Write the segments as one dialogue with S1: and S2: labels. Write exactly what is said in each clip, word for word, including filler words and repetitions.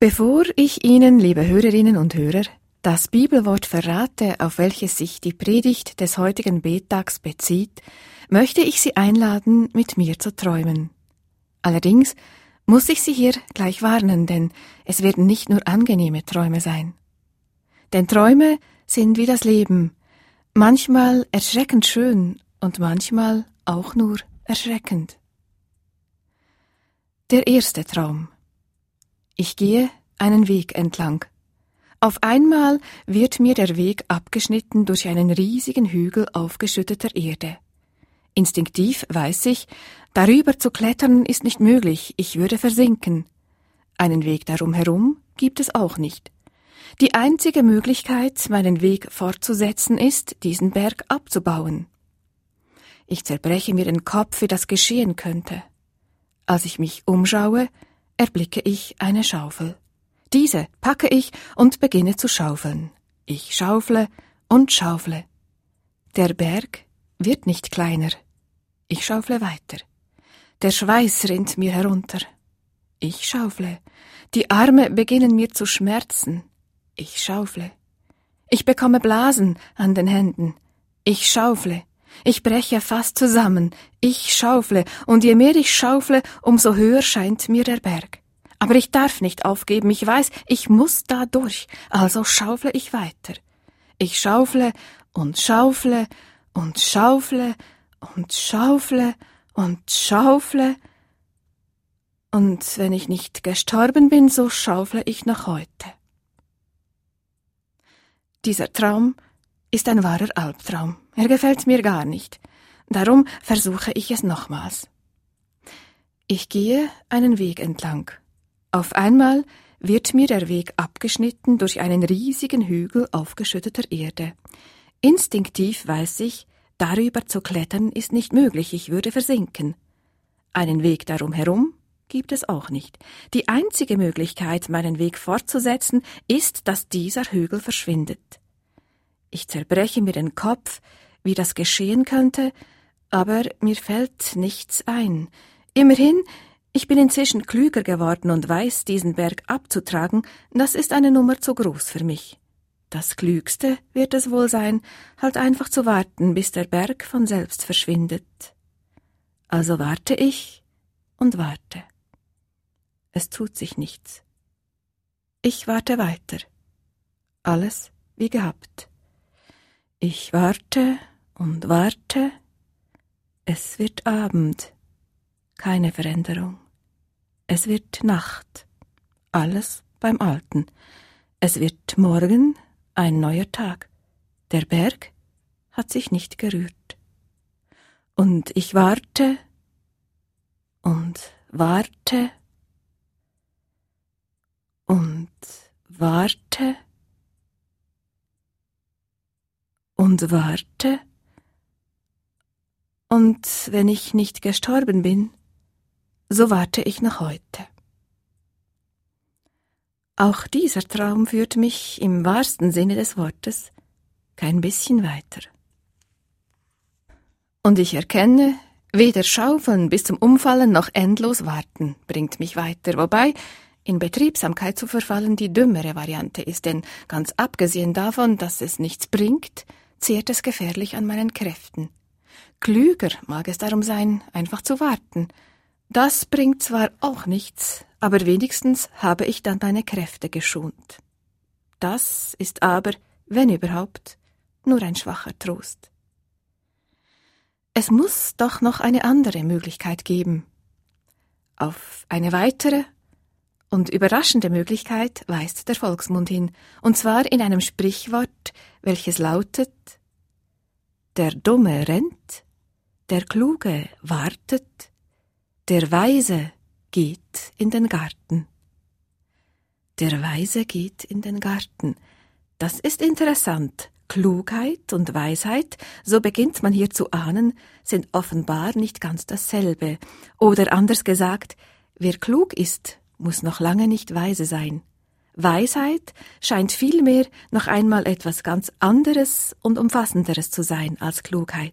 S1: Bevor ich Ihnen, liebe Hörerinnen und Hörer, das Bibelwort verrate, auf welches sich die Predigt des heutigen Bettags bezieht, möchte ich Sie einladen, mit mir zu träumen. Allerdings muss ich Sie hier gleich warnen, denn es werden nicht nur angenehme Träume sein. Denn Träume sind wie das Leben, manchmal erschreckend schön und manchmal auch nur erschreckend. Der erste Traum. Ich gehe einen Weg entlang. Auf einmal wird mir der Weg abgeschnitten durch einen riesigen Hügel aufgeschütteter Erde. Instinktiv weiß ich, darüber zu klettern ist nicht möglich, ich würde versinken. Einen Weg darum herum gibt es auch nicht. Die einzige Möglichkeit, meinen Weg fortzusetzen, ist, diesen Berg abzubauen. Ich zerbreche mir den Kopf, wie das geschehen könnte. Als ich mich umschaue, erblicke ich eine Schaufel. Diese packe ich und beginne zu schaufeln. Ich schaufle und schaufle. Der Berg wird nicht kleiner. Ich schaufle weiter. Der Schweiß rinnt mir herunter. Ich schaufle. Die Arme beginnen mir zu schmerzen. Ich schaufle. Ich bekomme Blasen an den Händen. Ich schaufle. Ich breche fast zusammen. Ich schaufle, und je mehr ich schaufle, umso höher scheint mir der Berg. Aber ich darf nicht aufgeben, ich weiß, ich muss da durch, also schaufle ich weiter. Ich schaufle und schaufle und schaufle und schaufle und schaufle. Und wenn ich nicht gestorben bin, so schaufle ich noch heute. Dieser Traum ist ein wahrer Albtraum. Er gefällt mir gar nicht. Darum versuche ich es nochmals. Ich gehe einen Weg entlang. Auf einmal wird mir der Weg abgeschnitten durch einen riesigen Hügel aufgeschütteter Erde. Instinktiv weiß ich, darüber zu klettern ist nicht möglich, ich würde versinken. Einen Weg darum herum gibt es auch nicht. Die einzige Möglichkeit, meinen Weg fortzusetzen, ist, dass dieser Hügel verschwindet. Ich zerbreche mir den Kopf, wie das geschehen könnte, aber mir fällt nichts ein. Immerhin, ich bin inzwischen klüger geworden und weiß, diesen Berg abzutragen, das ist eine Nummer zu groß für mich. Das Klügste wird es wohl sein, halt einfach zu warten, bis der Berg von selbst verschwindet. Also warte ich und warte. Es tut sich nichts. Ich warte weiter. Alles wie gehabt. Ich warte und warte. Es wird Abend. Keine Veränderung. Es wird Nacht. Alles beim Alten. Es wird morgen ein neuer Tag. Der Berg hat sich nicht gerührt. Und ich warte und warte und warte und warte. Und wenn ich nicht gestorben bin, so warte ich noch heute. Auch dieser Traum führt mich im wahrsten Sinne des Wortes kein bisschen weiter. Und ich erkenne, weder Schaufeln bis zum Umfallen noch endlos warten bringt mich weiter, wobei in Betriebsamkeit zu verfallen die dümmere Variante ist, denn ganz abgesehen davon, dass es nichts bringt, zehrt es gefährlich an meinen Kräften. Klüger mag es darum sein, einfach zu warten. Das bringt zwar auch nichts, aber wenigstens habe ich dann meine Kräfte geschont. Das ist aber, wenn überhaupt, nur ein schwacher Trost. Es muss doch noch eine andere Möglichkeit geben. Auf eine weitere und überraschende Möglichkeit weist der Volksmund hin, und zwar in einem Sprichwort, welches lautet: Der Dumme rennt, der Kluge wartet, der Weise geht in den Garten. Der Weise geht in den Garten. Das ist interessant. Klugheit und Weisheit, so beginnt man hier zu ahnen, sind offenbar nicht ganz dasselbe. Oder anders gesagt, wer klug ist, muss noch lange nicht weise sein. Weisheit scheint vielmehr noch einmal etwas ganz anderes und Umfassenderes zu sein als Klugheit.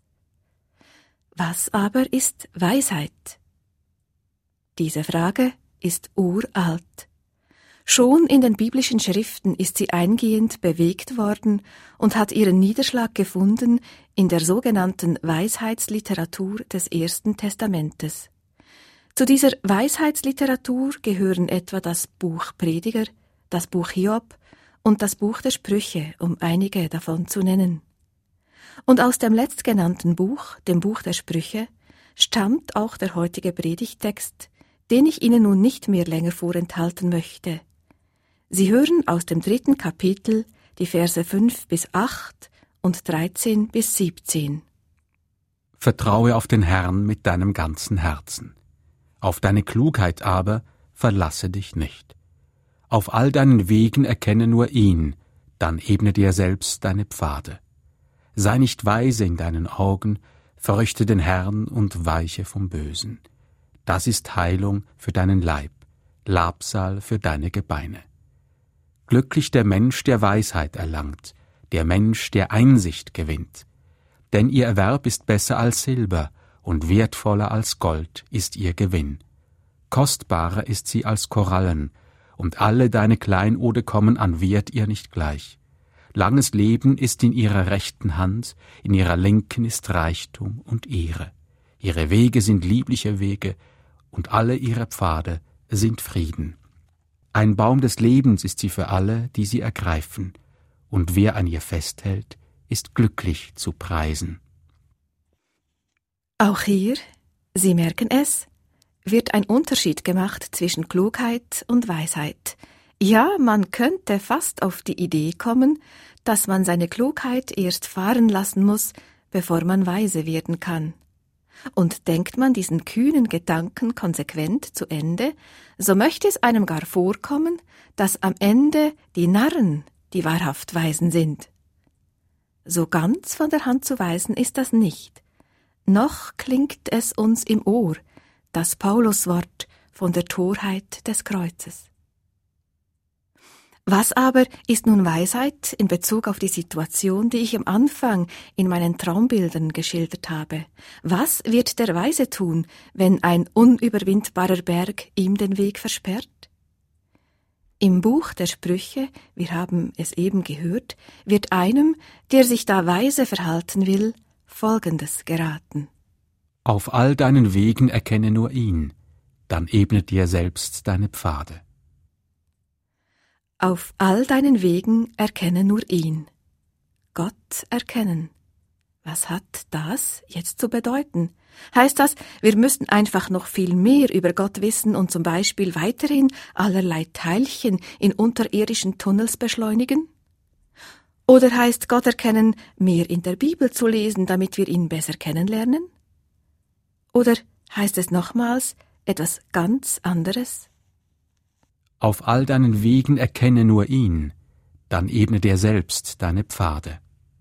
S1: Was aber ist Weisheit? Diese Frage ist uralt. Schon in den biblischen Schriften ist sie eingehend bewegt worden und hat ihren Niederschlag gefunden in der sogenannten Weisheitsliteratur des Ersten Testamentes. Zu dieser Weisheitsliteratur gehören etwa das Buch Prediger, das Buch Hiob und das Buch der Sprüche, um einige davon zu nennen. Und aus dem letztgenannten Buch, dem Buch der Sprüche, stammt auch der heutige Predigttext, den ich Ihnen nun nicht mehr länger vorenthalten möchte. Sie hören aus dem dritten Kapitel die Verse fünf bis acht und dreizehn bis siebzehn.
S2: Vertraue auf den Herrn mit deinem ganzen Herzen. Auf deine Klugheit aber verlasse dich nicht. Auf all deinen Wegen erkenne nur ihn, dann ebne dir selbst deine Pfade. Sei nicht weise in deinen Augen, fürchte den Herrn und weiche vom Bösen. Das ist Heilung für deinen Leib, Labsal für deine Gebeine. Glücklich der Mensch, der Weisheit erlangt, der Mensch, der Einsicht gewinnt. Denn ihr Erwerb ist besser als Silber, und wertvoller als Gold ist ihr Gewinn. Kostbarer ist sie als Korallen, und alle deine Kleinode kommen an Wert ihr nicht gleich. Langes Leben ist in ihrer rechten Hand, in ihrer linken ist Reichtum und Ehre. Ihre Wege sind liebliche Wege, und alle ihre Pfade sind Frieden. Ein Baum des Lebens ist sie für alle, die sie ergreifen, und wer an ihr festhält, ist glücklich zu preisen.
S1: Auch hier, Sie merken es, wird ein Unterschied gemacht zwischen Klugheit und Weisheit. Ja, man könnte fast auf die Idee kommen, dass man seine Klugheit erst fahren lassen muss, bevor man weise werden kann. Und denkt man diesen kühnen Gedanken konsequent zu Ende, so möchte es einem gar vorkommen, dass am Ende die Narren die wahrhaft Weisen sind. So ganz von der Hand zu weisen ist das nicht. Noch klingt es uns im Ohr, das Pauluswort von der Torheit des Kreuzes. Was aber ist nun Weisheit in Bezug auf die Situation, die ich am Anfang in meinen Traumbildern geschildert habe? Was wird der Weise tun, wenn ein unüberwindbarer Berg ihm den Weg versperrt? Im Buch der Sprüche, wir haben es eben gehört, wird einem, der sich da weise verhalten will, Folgendes geraten.
S2: Auf all deinen Wegen erkenne nur ihn, dann ebne dir selbst deine Pfade.
S1: Auf all deinen Wegen erkenne nur ihn. Gott erkennen. Was hat das jetzt zu bedeuten? Heißt das, wir müssten einfach noch viel mehr über Gott wissen und zum Beispiel weiterhin allerlei Teilchen in unterirdischen Tunnels beschleunigen? Oder heißt Gott erkennen, mehr in der Bibel zu lesen, damit wir ihn besser kennenlernen? Oder heißt es nochmals etwas ganz anderes?
S2: Auf all deinen Wegen erkenne nur ihn, dann ebne dir selbst deine Pfade.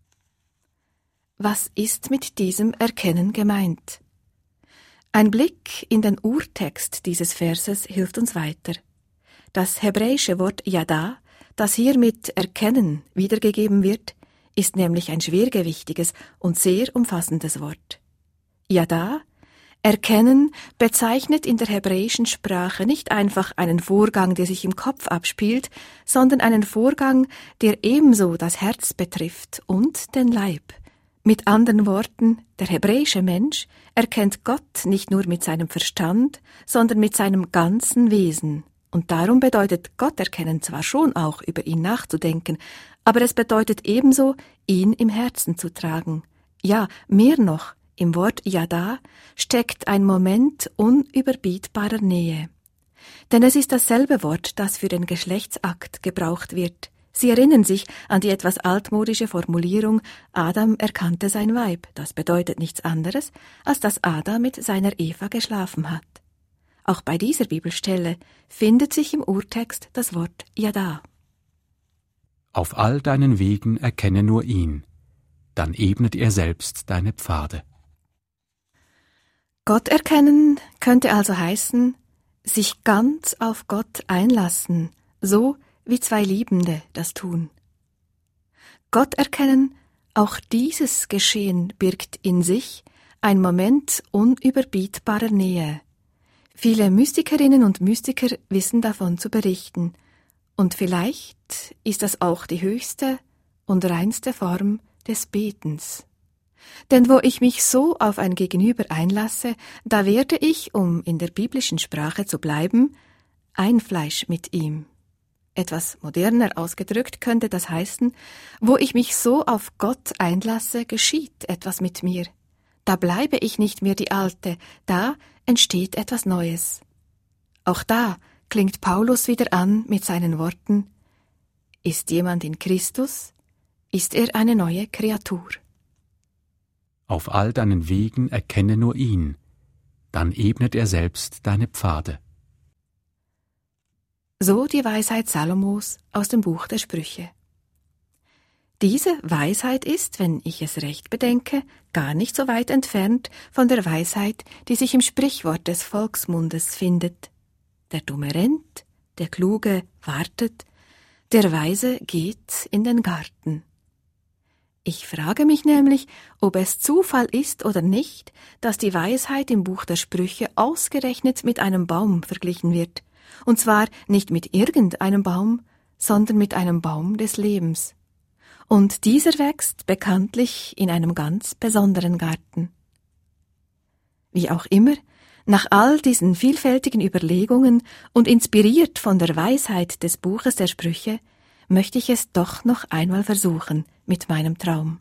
S1: Was ist mit diesem Erkennen gemeint? Ein Blick in den Urtext dieses Verses hilft uns weiter. Das hebräische Wort Yada, das hier mit Erkennen wiedergegeben wird, ist nämlich ein schwergewichtiges und sehr umfassendes Wort. Yada, Erkennen, bezeichnet in der hebräischen Sprache nicht einfach einen Vorgang, der sich im Kopf abspielt, sondern einen Vorgang, der ebenso das Herz betrifft und den Leib. Mit anderen Worten, der hebräische Mensch erkennt Gott nicht nur mit seinem Verstand, sondern mit seinem ganzen Wesen. Und darum bedeutet Gott erkennen zwar schon auch, über ihn nachzudenken, aber es bedeutet ebenso, ihn im Herzen zu tragen. Ja, mehr noch, im Wort Yada steckt ein Moment unüberbietbarer Nähe. Denn es ist dasselbe Wort, das für den Geschlechtsakt gebraucht wird. Sie erinnern sich an die etwas altmodische Formulierung, Adam erkannte sein Weib. Das bedeutet nichts anderes, als dass Adam mit seiner Eva geschlafen hat. Auch bei dieser Bibelstelle findet sich im Urtext das Wort Yada.
S2: Auf all deinen Wegen erkenne nur ihn, dann ebnet er selbst deine Pfade.
S1: Gott erkennen könnte also heißen, sich ganz auf Gott einlassen, so wie zwei Liebende das tun. Gott erkennen, auch dieses Geschehen birgt in sich ein Moment unüberbietbarer Nähe. Viele Mystikerinnen und Mystiker wissen davon zu berichten. Und vielleicht ist das auch die höchste und reinste Form des Betens. Denn wo ich mich so auf ein Gegenüber einlasse, da werde ich, um in der biblischen Sprache zu bleiben, ein Fleisch mit ihm. Etwas moderner ausgedrückt könnte das heißen, wo ich mich so auf Gott einlasse, geschieht etwas mit mir. Da bleibe ich nicht mehr die Alte, da entsteht etwas Neues. Auch da klingt Paulus wieder an mit seinen Worten: Ist jemand in Christus, ist er eine neue Kreatur.
S2: Auf all deinen Wegen erkenne nur ihn, dann ebnet er selbst deine Pfade.
S1: So die Weisheit Salomos aus dem Buch der Sprüche. Diese Weisheit ist, wenn ich es recht bedenke, gar nicht so weit entfernt von der Weisheit, die sich im Sprichwort des Volksmundes findet. Der Dumme rennt, der Kluge wartet, der Weise geht in den Garten. Ich frage mich nämlich, ob es Zufall ist oder nicht, dass die Weisheit im Buch der Sprüche ausgerechnet mit einem Baum verglichen wird, und zwar nicht mit irgendeinem Baum, sondern mit einem Baum des Lebens. Und dieser wächst bekanntlich in einem ganz besonderen Garten. Wie auch immer, nach all diesen vielfältigen Überlegungen und inspiriert von der Weisheit des Buches der Sprüche, möchte ich es doch noch einmal versuchen mit meinem Traum.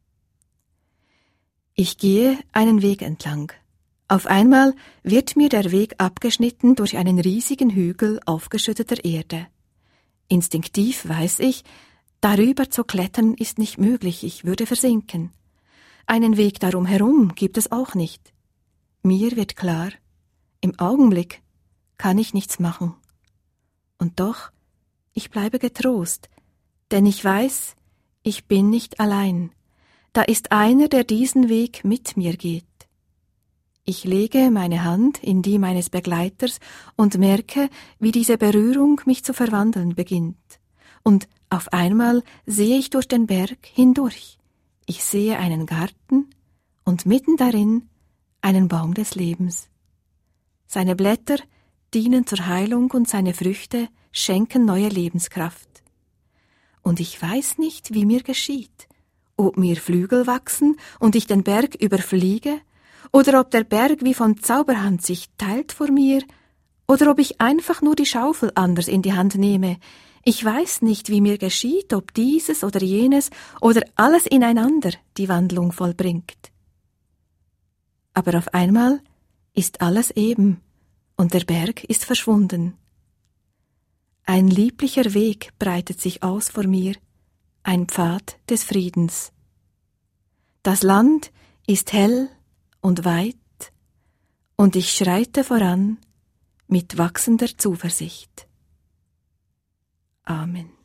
S1: Ich gehe einen Weg entlang. Auf einmal wird mir der Weg abgeschnitten durch einen riesigen Hügel aufgeschütteter Erde. Instinktiv weiß ich, darüber zu klettern ist nicht möglich, ich würde versinken. Einen Weg darum herum gibt es auch nicht. Mir wird klar, im Augenblick kann ich nichts machen. Und doch, ich bleibe getrost, denn ich weiß, ich bin nicht allein. Da ist einer, der diesen Weg mit mir geht. Ich lege meine Hand in die meines Begleiters und merke, wie diese Berührung mich zu verwandeln beginnt. Und auf einmal sehe ich durch den Berg hindurch. Ich sehe einen Garten und mitten darin einen Baum des Lebens. Seine Blätter dienen zur Heilung und seine Früchte schenken neue Lebenskraft. Und ich weiß nicht, wie mir geschieht, ob mir Flügel wachsen und ich den Berg überfliege, oder ob der Berg wie von Zauberhand sich teilt vor mir, oder ob ich einfach nur die Schaufel anders in die Hand nehme. Ich weiß nicht, wie mir geschieht, ob dieses oder jenes oder alles ineinander die Wandlung vollbringt. Aber auf einmal ist alles eben, und der Berg ist verschwunden. Ein lieblicher Weg breitet sich aus vor mir, ein Pfad des Friedens. Das Land ist hell und weit, und ich schreite voran mit wachsender Zuversicht. Amen.